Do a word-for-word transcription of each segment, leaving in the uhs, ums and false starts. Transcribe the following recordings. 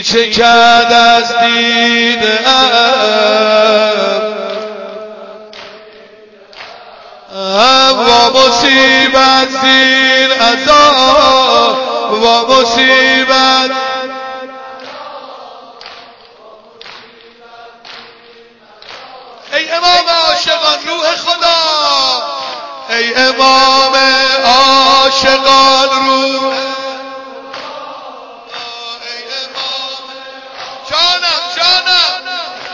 میچکد از دیده‌ام و مصیبت زین عذاب و مصیبت ای امام عاشقان روح خدا ای امام عاشقان روح ای امام جانم جانم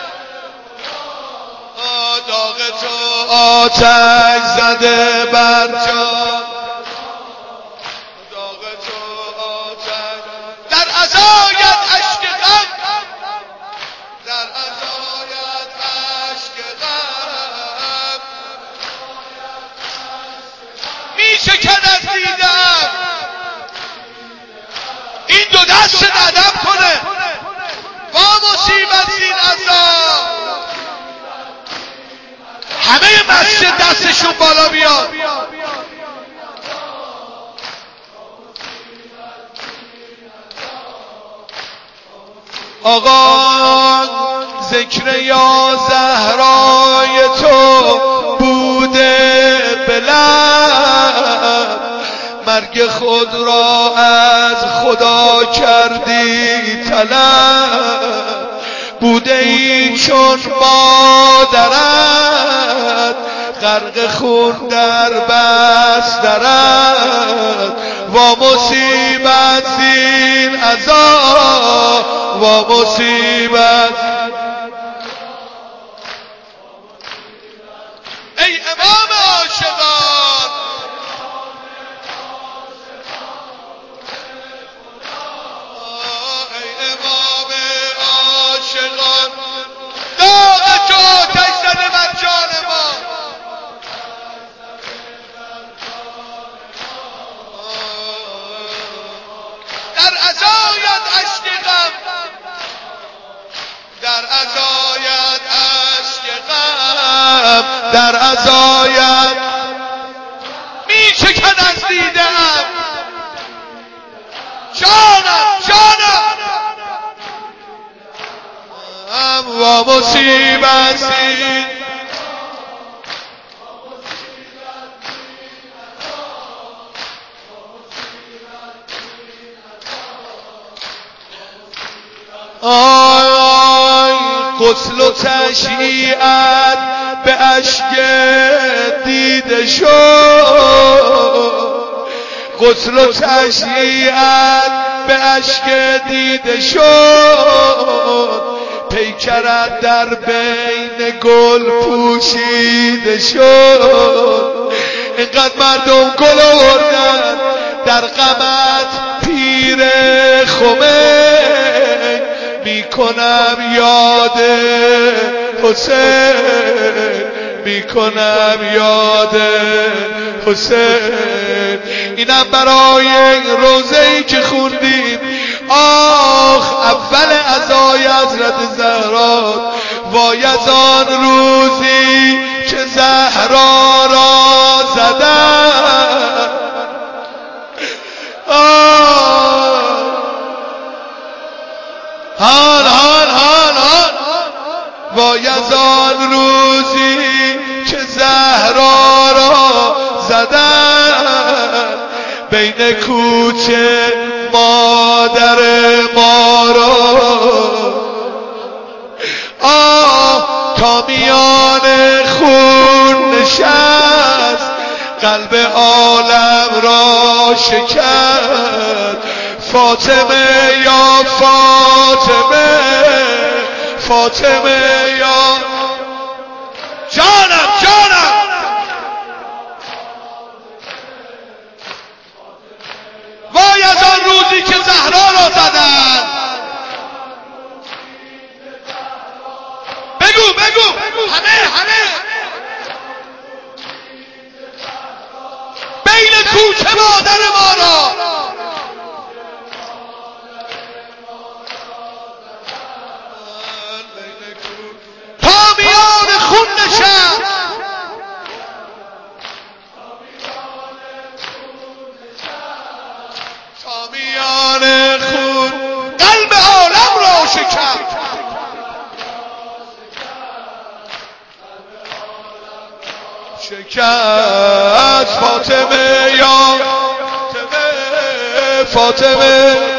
داغ تو آتش زده بر جان داغ تو آتش در عزایت اشک غم در عزایت اشک غم میشکن از دیدم این دو دست ندم کنه با مصیبت این عذاب همه مسجد دستشون بالا بیاد آقا ذکر یا زهرای تو بوده بلند مرگ خود را از خدا کردی طلب بوده ای چون مادرت غرق خون در بسترت و مصیبت زین عذاب و مصیبت ای امام عاشقان ای امام عاشقان داغ تو آتش زده بر جان ما در عزایت اشک غم در عزایت اشک غم در عزایت میشکن از دیدم جانم جانم و مصیبت زین آی غسل و تشییعت به اشک دیده شد غسل و تشییعت به اشک دیده شد پیکرت در بین گل پوشیده شد اینقدر مردم گل آوردن در غمت پیر خمین میکنم یاد حسین میکنم یاد حسین اینم برای روزه‌ای که خوندیم آخ اول عزای حضرت زهرا وای از آن روزی که زهرا را زدن حال حال حال حال وای از آن روزی که زهرا را زدن بین کوچه مادر ما را آه تا میان خون نشست قلب عالم را شکست فاطمه یا فاطمه فاطمه یا جانم جانم وای از آن روزی که زهرا را زدن بگو بگو همه همه بین کوچه مادر ما را تا میان خون نشست تا میان خون قلب عالم را شکست شکست فاطمه یا فاطمه